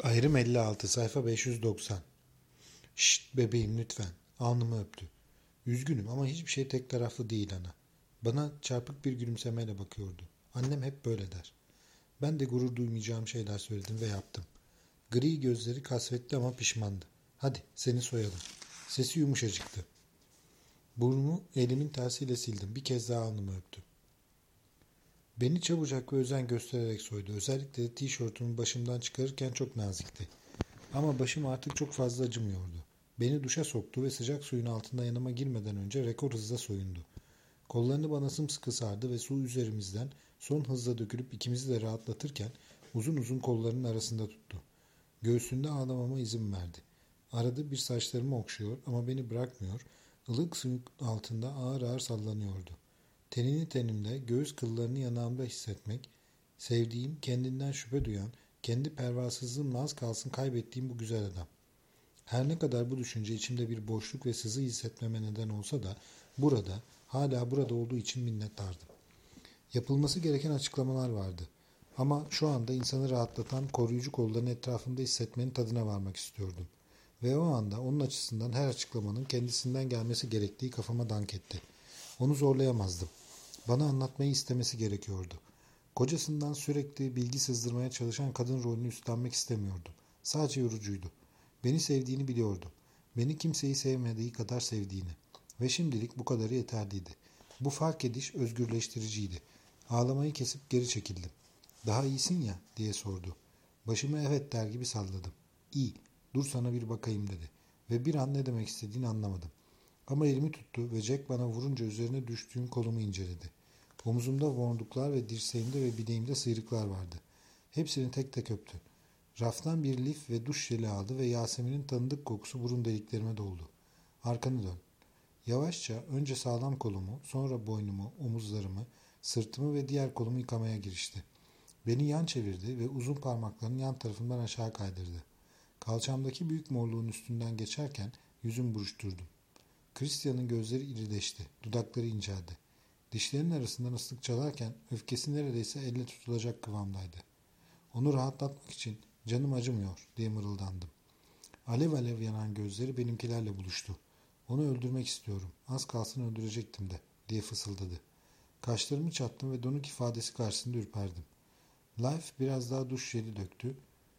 Ayrım 56, sayfa 590. Şşt bebeğim lütfen. Alnımı öptü. Üzgünüm ama hiçbir şey tek taraflı değil ana. Bana çarpık bir gülümsemeyle bakıyordu. Annem hep böyle der. Ben de gurur duymayacağım şeyler söyledim ve yaptım. Gri gözleri kasvetli ama pişmandı. Hadi seni soyalım. Sesi yumuşacıktı. Burnumu elimin tersiyle sildim. Bir kez daha alnımı öptü. Beni çabucak ve özen göstererek soydu. Özellikle de tişörtümü başımdan çıkarırken çok nazikti. Ama başım artık çok fazla acımıyordu. Beni duşa soktu ve sıcak suyun altında yanıma girmeden önce rekor hızla soyundu. Kollarını bana sımsıkı sardı ve su üzerimizden son hızla dökülüp ikimizi de rahatlatırken uzun uzun kollarının arasında tuttu. Göğsünde ağlamama izin verdi. Arada bir saçlarımı okşuyor ama beni bırakmıyor, ılık suyun altında ağır ağır sallanıyordu. Tenini tenimde, göğüs kıllarını yanağımda hissetmek, sevdiğim, kendinden şüphe duyan, kendi pervasızlığımla az kalsın kaybettiğim bu güzel adam. Her ne kadar bu düşünce içimde bir boşluk ve sızı hissetmeme neden olsa da burada, hala burada olduğu için minnettardım. Yapılması gereken açıklamalar vardı. Ama şu anda insanı rahatlatan koruyucu kolların etrafında hissetmenin tadına varmak istiyordum. Ve o anda onun açısından her açıklamanın kendisinden gelmesi gerektiği kafama dank etti. Onu zorlayamazdım. Bana anlatmayı istemesi gerekiyordu. Kocasından sürekli bilgi sızdırmaya çalışan kadın rolünü üstlenmek istemiyordum. Sadece yorucuydu. Beni sevdiğini biliyordum. Beni kimseyi sevmediği kadar sevdiğini. Ve şimdilik bu kadarı yeterliydi. Bu fark ediş özgürleştiriciydi. Ağlamayı kesip geri çekildim. "Daha iyisin ya?" diye sordu. Başımı evet der gibi salladım. "İyi, dur sana bir bakayım" dedi. Ve bir an ne demek istediğini anlamadım. Ama elimi tuttu ve Jack bana vurunca üzerine düştüğüm kolumu inceledi. Omuzumda vurunduklar ve dirseğimde ve bileğimde sıyrıklar vardı. Hepsini tek tek öptü. Raftan bir lif ve duş jeli aldı ve Yasemin'in tanıdık kokusu burun deliklerime doldu. "Arkanı dön." Yavaşça önce sağlam kolumu, sonra boynumu, omuzlarımı, sırtımı ve diğer kolumu yıkamaya girişti. Beni yan çevirdi ve uzun parmaklarını yan tarafımdan aşağı kaydırdı. Kalçamdaki büyük morluğun üstünden geçerken yüzümü buruşturdum. Christian'ın gözleri irileşti, dudakları inceldi. Dişlerinin arasından ıslık çalarken öfkesi neredeyse elle tutulacak kıvamdaydı. Onu rahatlatmak için "Canım acımıyor" diye mırıldandım. Alev alev yanan gözleri benimkilerle buluştu. "Onu öldürmek istiyorum. Az kalsın öldürecektim de" diye fısıldadı. Kaşlarımı çattım ve donuk ifadesi karşısında ürperdim. Life biraz daha duş jeli döktü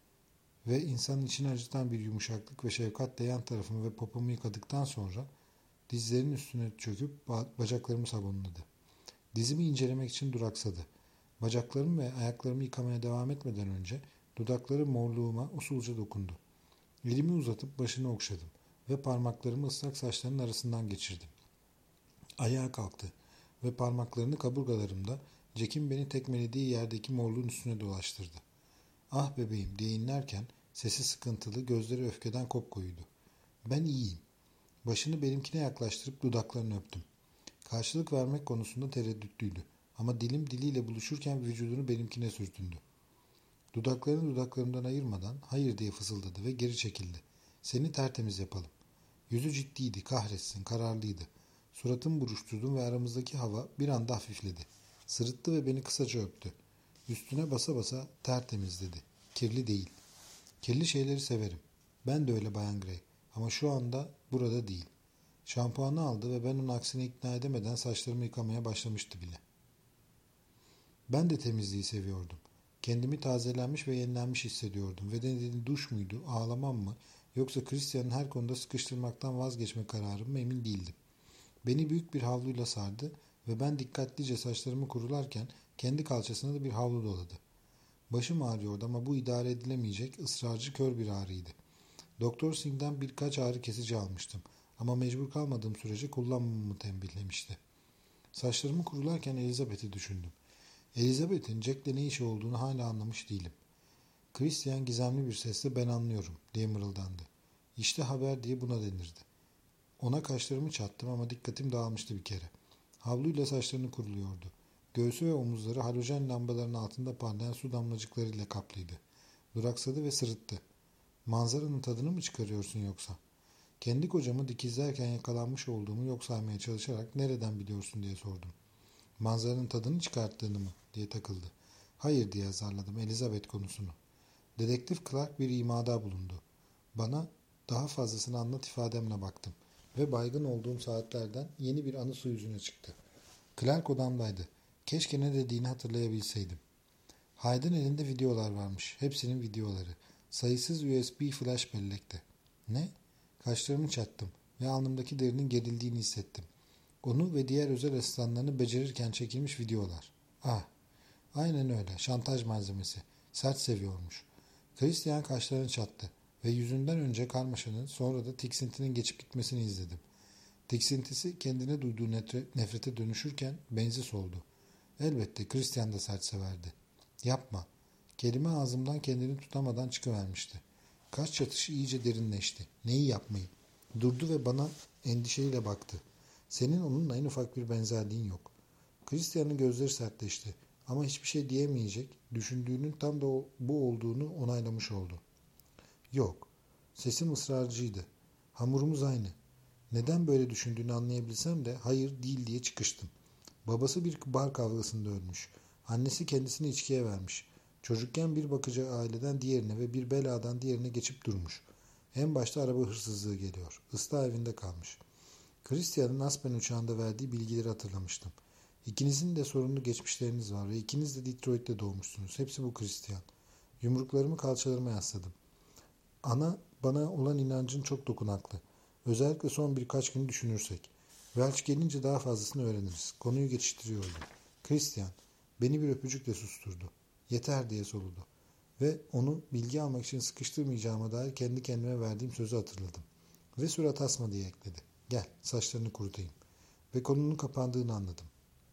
ve insanın içini acıtan bir yumuşaklık ve şefkatle yan tarafımı ve popomu yıkadıktan sonra dizlerinin üstüne çöküp bacaklarımı sabunladı. Dizimi incelemek için duraksadı. Bacaklarımı ve ayaklarımı yıkamaya devam etmeden önce dudakları morluğuma usulca dokundu. Elimi uzatıp başını okşadım ve parmaklarımı ıslak saçlarının arasından geçirdim. Ayağa kalktı ve parmaklarını kaburgalarımda Jack'in beni tekmelediği yerdeki morluğun üstüne dolaştırdı. "Ah bebeğim" diye inlerken sesi sıkıntılı, gözleri öfkeden kopkoyuydu. "Ben iyiyim." Başını benimkine yaklaştırıp dudaklarını öptüm. Karşılık vermek konusunda tereddütlüydü. Ama dilim diliyle buluşurken vücudunu benimkine sürtündü. Dudaklarını dudaklarımdan ayırmadan "hayır" diye fısıldadı ve geri çekildi. "Seni tertemiz yapalım." Yüzü ciddiydi, kahretsin, kararlıydı. Suratımı buruşturdum ve aramızdaki hava bir anda hafifledi. Sırıttı ve beni kısaca öptü. Üstüne basa basa "tertemiz" dedi. "Kirli değil." "Kirli şeyleri severim. Ben de öyle Bayan Gray. Ama şu anda burada değil." Şampuanı aldı ve ben onun aksine ikna edemeden saçlarımı yıkamaya başlamıştı bile. Ben de temizliği seviyordum. Kendimi tazelenmiş ve yenilenmiş hissediyordum ve nedeni duş muydu, ağlamam mı, yoksa Christian'ın her konuda sıkıştırmaktan vazgeçme kararım mı emin değildim. Beni büyük bir havluyla sardı ve ben dikkatlice saçlarımı kurularken kendi kalçasına da bir havlu doladı. Başım ağrıyordu ama bu idare edilemeyecek, ısrarcı kör bir ağrıydı. Doktor Singh'den birkaç ağrı kesici almıştım ama mecbur kalmadığım sürece kullanmamamı tembihlemişti. Saçlarımı kurularken Elizabeth'i düşündüm. Elizabeth'in Jack'le ne işi olduğunu hala anlamış değilim. Christian gizemli bir sesle "ben anlıyorum" diye mırıldandı. İşte haber diye buna denirdi. Ona kaşlarımı çattım ama dikkatim dağılmıştı bir kere. Havluyla saçlarını kuruluyordu. Göğsü ve omuzları halojen lambaların altında parlayan su damlacıklarıyla kaplıydı. Duraksadı ve sırıttı. "Manzaranın tadını mı çıkarıyorsun yoksa?" Kendi kocamı dikizlerken yakalanmış olduğumu yok saymaya çalışarak "nereden biliyorsun" diye sordum. "Manzaranın tadını çıkarttığını mı?" diye takıldı. "Hayır" diye azarladım Elizabeth konusunu. Dedektif Clark bir imada bulundu. Bana daha fazlasını anlat ifademle baktım ve baygın olduğum saatlerden yeni bir anı su yüzüne çıktı. Clark odamdaydı. Keşke ne dediğini hatırlayabilseydim. Hyde'ın elinde videolar varmış. Hepsinin videoları. Sayısız USB flash bellekte. Ne? Kaşlarımı çattım ve alnımdaki derinin gerildiğini hissettim. Onu ve diğer özel asistanlarını becerirken çekilmiş videolar. Ah, aynen öyle. Şantaj malzemesi. Sert seviyormuş. Christian kaşlarını çattı ve yüzünden önce karmaşanın sonra da tiksintinin geçip gitmesini izledim. Tiksintisi kendine duyduğu nefrete dönüşürken benzi soldu. Elbette Christian da sert severdi. Yapma. Kelime ağzımdan kendini tutamadan çıkıvermişti. Kaş çatışı iyice derinleşti. Neyi yapmayı? Durdu ve bana endişeyle baktı. Senin onunla en ufak bir benzerliğin yok. Christian'ın gözleri sertleşti. Ama hiçbir şey diyemeyecek, düşündüğünün tam da bu olduğunu onaylamış oldu. Yok. Sesim ısrarcıydı. Hamurumuz aynı. Neden böyle düşündüğünü anlayabilsem de hayır değil diye çıkıştım. Babası bir bar kavgasında ölmüş. Annesi kendisini içkiye vermiş. Çocukken bir bakıcı aileden diğerine ve bir beladan diğerine geçip durmuş. En başta araba hırsızlığı geliyor. Islah evinde kalmış. Christian'ın Aspen uçağında verdiği bilgileri hatırlamıştım. İkinizin de sorunlu geçmişleriniz var ve ikiniz de Detroit'te doğmuşsunuz. Hepsi bu Christian. Yumruklarımı kalçalarıma yasladım. Ana bana olan inancın çok dokunaklı. Özellikle son birkaç gün düşünürsek. Welch gelince daha fazlasını öğreniriz. Konuyu geçiştiriyordu. Christian beni bir öpücükle susturdu. Yeter diye soludu. Ve onu bilgi almak için sıkıştırmayacağıma dair kendi kendime verdiğim sözü hatırladım. Ve surat asma diye ekledi. Gel saçlarını kurutayım. Ve konunun kapandığını anladım.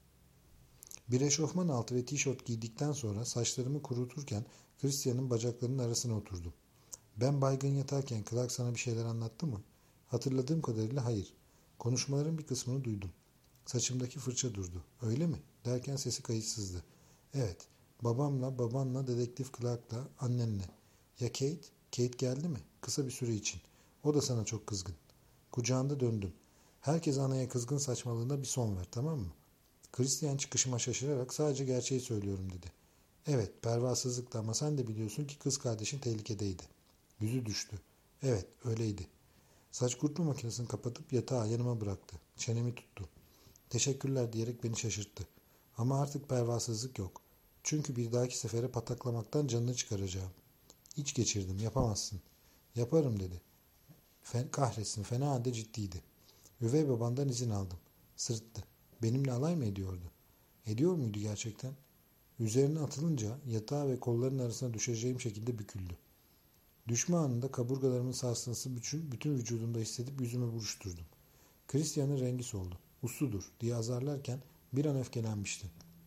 Bir eşofman altı ve tişört giydikten sonra saçlarımı kuruturken Christian'ın bacaklarının arasına oturdum. Ben baygın yatarken Clark sana bir şeyler anlattı mı? Hatırladığım kadarıyla hayır. Konuşmaların bir kısmını duydum. Saçımdaki fırça durdu. Öyle mi? Derken sesi kayıtsızdı. Evet. Babanla, dedektif Clark'la, annenle. Ya Kate? Kate geldi mi? Kısa bir süre için. O da sana çok kızgın. Kucağında döndüm. Herkes anaya kızgın saçmalığına bir son ver, tamam mı? Christian çıkışıma şaşırarak sadece gerçeği söylüyorum dedi. Evet, pervasızlıkla ama sen de biliyorsun ki kız kardeşin tehlikedeydi. Yüzü düştü. Evet, öyleydi. Saç kurutma makinesini kapatıp yatağa yanıma bıraktı. Çenemi tuttu. Teşekkürler diyerek beni şaşırttı. Ama artık pervasızlık yok. Çünkü bir dahaki sefere pataklamaktan canını çıkaracağım. İç geçirdim, yapamazsın. Yaparım dedi. Kahretsin, fena halde ciddiydi. Üvey babandan izin aldım. Sırıttı. Benimle alay mı ediyordu? Ediyor muydu gerçekten? Üzerine atılınca yatağa ve kolların arasına düşeceğim şekilde büküldü. Düşme anında kaburgalarımın sarsıntısı bütün vücudumda hissedip yüzüme buruşturdum. Christian'ın rengi soldu. Usludur diye azarlarken bir an öfkelenmişti.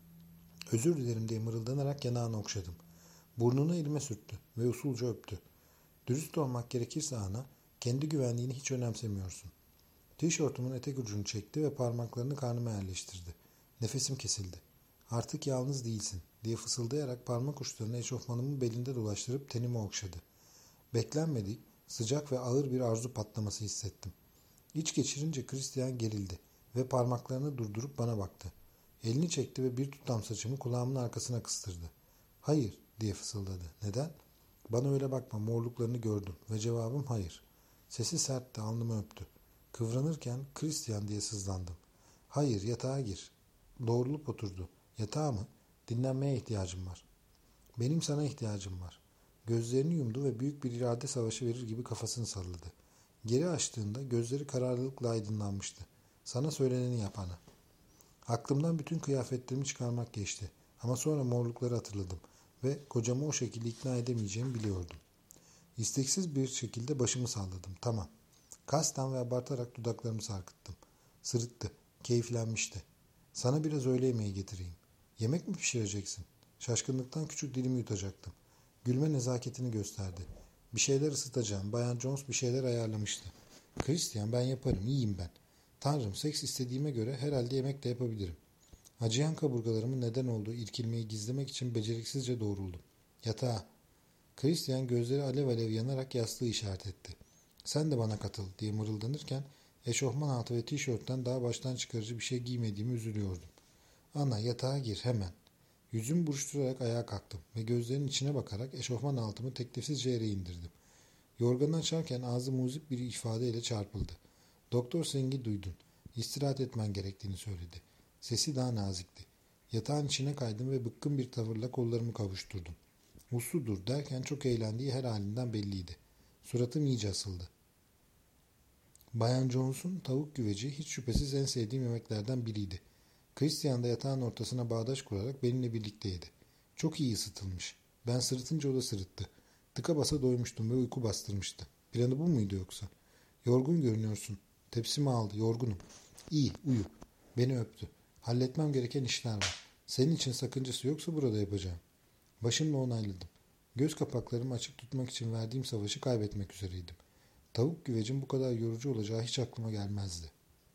Özür dilerim diye mırıldanarak yanağını okşadım. Burnunu elime sürttü ve usulca öptü. Dürüst olmak gerekirse ana, kendi güvenliğini hiç önemsemiyorsun. Tişörtümün etek ucunu çekti ve parmaklarını karnıma yerleştirdi. Nefesim kesildi. Artık yalnız değilsin diye fısıldayarak parmak uçlarını eşofmanımın belinde dolaştırıp tenimi okşadı. Beklenmedik, sıcak ve ağır bir arzu patlaması hissettim. İç geçirince Christian gerildi ve parmaklarını durdurup bana baktı. Elini çekti ve bir tutam saçımı kulağımın arkasına kıstırdı. Hayır diye fısıldadı. Neden? Bana öyle bakma, morluklarını gördüm ve cevabım hayır. Sesi sertti, alnımı öptü. Kıvranırken Christian diye sızlandım. Hayır, yatağa gir. Doğrulup oturdu. Yatağa mı? Dinlenmeye ihtiyacım var. Benim sana ihtiyacım var. Gözlerini yumdu ve büyük bir irade savaşı verir gibi kafasını salladı. Geri açtığında gözleri kararlılıkla aydınlanmıştı. Sana söyleneni yap ana. Aklımdan bütün kıyafetlerimi çıkarmak geçti. Ama sonra morlukları hatırladım ve kocamı o şekilde ikna edemeyeceğimi biliyordum. İsteksiz bir şekilde başımı salladım. Tamam. Kasten ve abartarak dudaklarımı sarkıttım. Sırıttı. Keyiflenmişti. Sana biraz öğle yemeği getireyim. Yemek mi pişireceksin? Şaşkınlıktan küçük dilimi yutacaktım. Gülme nezaketini gösterdi. Bir şeyler ısıtacağım. Bayan Jones bir şeyler ayarlamıştı. Christian ben yaparım. İyiyim ben. Tanrım seks istediğime göre herhalde yemek de yapabilirim. Acıyan kaburgalarımın neden olduğu irkilmeyi gizlemek için beceriksizce doğruldum. Yatağa. Christian gözleri alev alev yanarak yastığı işaret etti. Sen de bana katıl diye mırıldanırken eşofman altı ve tişörtten daha baştan çıkarıcı bir şey giymediğimi üzülüyordum. Ana yatağa gir hemen. Yüzümü buruşturarak ayağa kalktım ve gözlerinin içine bakarak eşofman altımı teklifsizce yere indirdim. Yorganı açarken ağzı muzip bir ifadeyle çarpıldı. Doktor Singh'i duydun. İstirahat etmen gerektiğini söyledi. Sesi daha nazikti. Yatağın içine kaydım ve bıkkın bir tavırla kollarımı kavuşturdum. Uslu dur derken çok eğlendiği her halinden belliydi. Suratım iyice asıldı. Bayan Jones'un tavuk güveci hiç şüphesiz en sevdiğim yemeklerden biriydi. Christian da yatağın ortasına bağdaş kurarak benimle birlikte yedi. Çok iyi ısıtılmış. Ben sırıtınca o da sırıttı. Tıka basa doymuştum ve uyku bastırmıştı. Planı bu muydu yoksa? Yorgun görünüyorsun. Tepsimi aldı. Yorgunum. İyi, uyu. Beni öptü. Halletmem gereken işler var. Senin için sakıncası yoksa burada yapacağım. Başımla onayladım. Göz kapaklarımı açık tutmak için verdiğim savaşı kaybetmek üzereydim. Tavuk güvecin bu kadar yorucu olacağı hiç aklıma gelmezdi.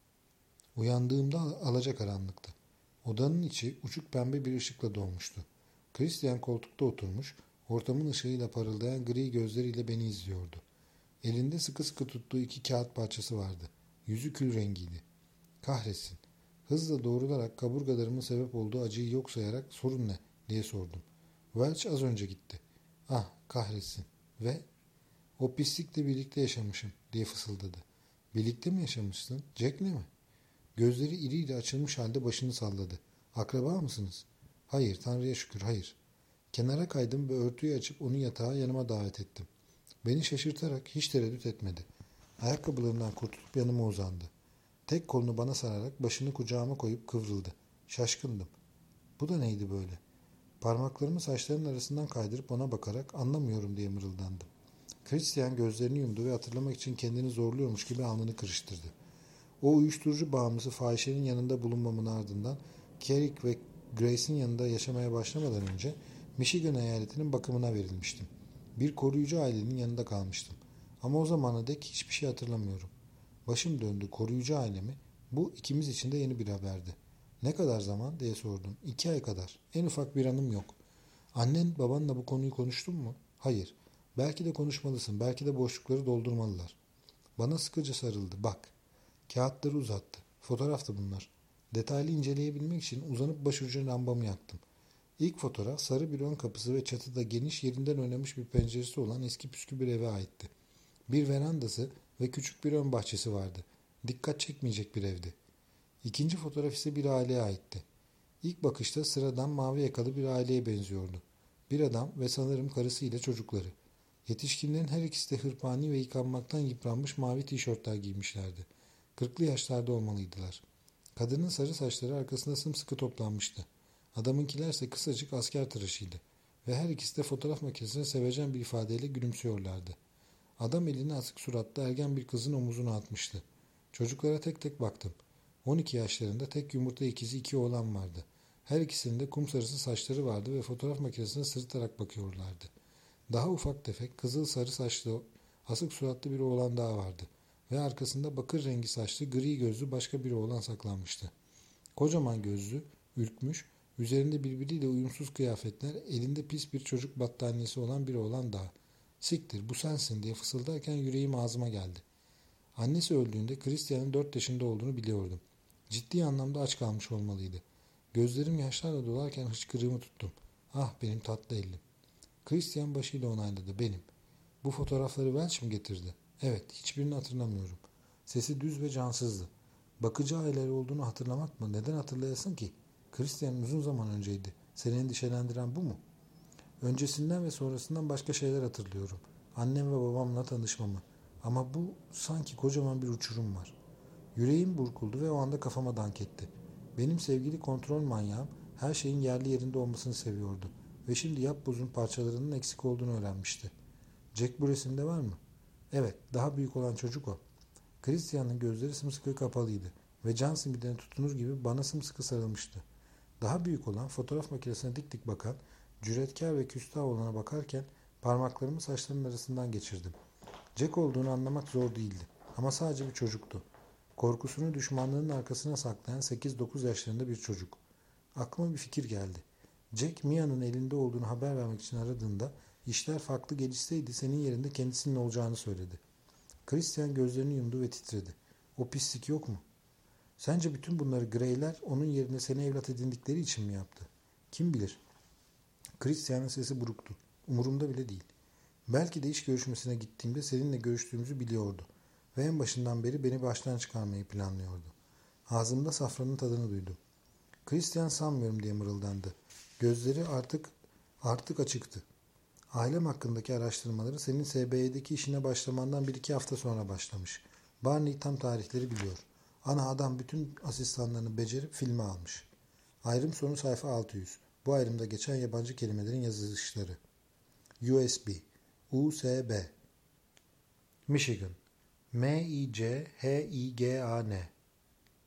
Uyandığımda alacakaranlıktı. Odanın içi uçuk pembe bir ışıkla dolmuştu. Christian koltukta oturmuş, ortamın ışığıyla parıldayan gri gözleriyle beni izliyordu. Elinde sıkı sıkı tuttuğu 2 kağıt parçası vardı. Yüzü kül rengiydi. Kahretsin. Hızla doğrularak kaburgalarımın sebep olduğu acıyı yok sayarak sorun ne diye sordum. Welch az önce gitti. Ah kahretsin. Ve o pislikle birlikte yaşamışım diye fısıldadı. Birlikte mi yaşamışsın? Jack'le mi? Gözleri iriyle açılmış halde başını salladı. Akraba mısınız? Hayır, Tanrı'ya şükür, hayır. Kenara kaydım ve örtüyü açıp onu yatağa yanıma davet ettim. Beni şaşırtarak hiç tereddüt etmedi. Ayakkabılarından kurtulup yanıma uzandı. Tek kolunu bana sararak başını kucağıma koyup kıvrıldı. Şaşkındım. Bu da neydi böyle? Parmaklarımı saçlarının arasından kaydırıp ona bakarak anlamıyorum diye mırıldandım. Christian gözlerini yumdu ve hatırlamak için kendini zorluyormuş gibi alnını kırıştırdı. O uyuşturucu bağımlısı fahişenin yanında bulunmamın ardından Carrick ve Grace'in yanında yaşamaya başlamadan önce Michigan eyaletinin bakımına verilmiştim. Bir koruyucu ailenin yanında kalmıştım. Ama o zamana dek hiçbir şey hatırlamıyorum. Başım döndü. Koruyucu ailemi. Bu ikimiz için de yeni bir haberdi. Ne kadar zaman diye sordum. 2 ay kadar. En ufak bir anım yok. Annen babanla bu konuyu konuştun mu? Hayır. Belki de konuşmalısın. Belki de boşlukları doldurmalılar. Bana sıkıca sarıldı. Bak. Kağıtları uzattı. Fotoğraftı bunlar. Detaylı inceleyebilmek için uzanıp başucu lambamı yaktım. İlk fotoğraf sarı bir ön kapısı ve çatıda geniş yerinden oynamış bir penceresi olan eski püskü bir eve aitti. Bir verandası ve küçük bir ön bahçesi vardı. Dikkat çekmeyecek bir evdi. İkinci fotoğraf ise bir aileye aitti. İlk bakışta sıradan mavi yakalı bir aileye benziyordu. Bir adam ve sanırım karısıyla çocukları. Yetişkinlerin her ikisi de hırpani ve yıkanmaktan yıpranmış mavi tişörtler giymişlerdi. 40'lı yaşlarda olmalıydılar. Kadının sarı saçları arkasında sımsıkı toplanmıştı. Adamınkilerse kısacık asker tıraşıydı. Ve her ikisi de fotoğraf makinesine sevecen bir ifadeyle gülümsüyorlardı. Adam elini asık suratlı ergen bir kızın omuzuna atmıştı. Çocuklara tek tek baktım. 12 yaşlarında tek yumurta ikizi 2 oğlan vardı. Her ikisinin de kum sarısı saçları vardı ve fotoğraf makinesine sırıtarak bakıyorlardı. Daha ufak tefek kızıl sarı saçlı asık suratlı bir oğlan daha vardı. Ve arkasında bakır rengi saçlı gri gözlü başka bir oğlan saklanmıştı. Kocaman gözlü, ürkmüş, üzerinde birbiriyle uyumsuz kıyafetler, elinde pis bir çocuk battaniyesi olan bir oğlan daha. Siktir bu sensin diye fısıldarken yüreğim ağzıma geldi. Annesi öldüğünde Christian'ın 4 yaşında olduğunu biliyordum. Ciddi anlamda aç kalmış olmalıydı. Gözlerim yaşlarla dolarken hıçkırığımı tuttum. Ah benim tatlı elim. Christian başıyla onayladı. Benim. Bu fotoğrafları Welch mi getirdi? Evet, hiçbirini hatırlamıyorum. Sesi düz ve cansızdı. Bakıcı aileleri olduğunu hatırlamak mı? Neden hatırlayasın ki? Christian uzun zaman önceydi. Seni endişelendiren bu mu? Öncesinden ve sonrasından başka şeyler hatırlıyorum. Annem ve babamla tanışmamı. Ama bu sanki kocaman bir uçurum var. Yüreğim burkuldu ve o anda kafama dank etti. Benim sevgili kontrol manyağım her şeyin yerli yerinde olmasını seviyordu. Ve şimdi yapbozun parçalarının eksik olduğunu öğrenmişti. Jack bu resimde var mı? Evet, daha büyük olan çocuk o. Christian'ın gözleri sımsıkı kapalıydı ve can simidine tutunur gibi bana sımsıkı sarılmıştı. Daha büyük olan fotoğraf makinesine dik dik bakan, cüretkar ve küstah olana bakarken parmaklarımı saçlarının arasından geçirdim. Jack olduğunu anlamak zor değildi ama sadece bir çocuktu. Korkusunu düşmanlığının arkasına saklayan 8-9 yaşlarında bir çocuk. Aklıma bir fikir geldi. Jack Mia'nın elinde olduğunu haber vermek için aradığında işler farklı gelişseydi senin yerinde kendisinin olacağını söyledi. Christian gözlerini yumdu ve titredi. O pislik yok mu? Sence bütün bunları Grey'ler onun yerine seni evlat edindikleri için mi yaptı? Kim bilir? Christian'ın sesi buruktu. Umurumda bile değil. Belki de iş görüşmesine gittiğimde seninle görüştüğümüzü biliyordu. Ve en başından beri beni baştan çıkarmayı planlıyordu. Ağzımda safranın tadını duydum. Christian sanmıyorum diye mırıldandı. Gözleri artık açıktı. Ailem hakkındaki araştırmaları senin SBA'deki işine başlamandan 1-2 hafta sonra başlamış. Barney tam tarihleri biliyor. Ana adam bütün asistanlarını becerip filme almış. Ayrım sonu sayfa 600. Bu ayrımda geçen yabancı kelimelerin yazılışları. USB, USB, Michigan, Michigan,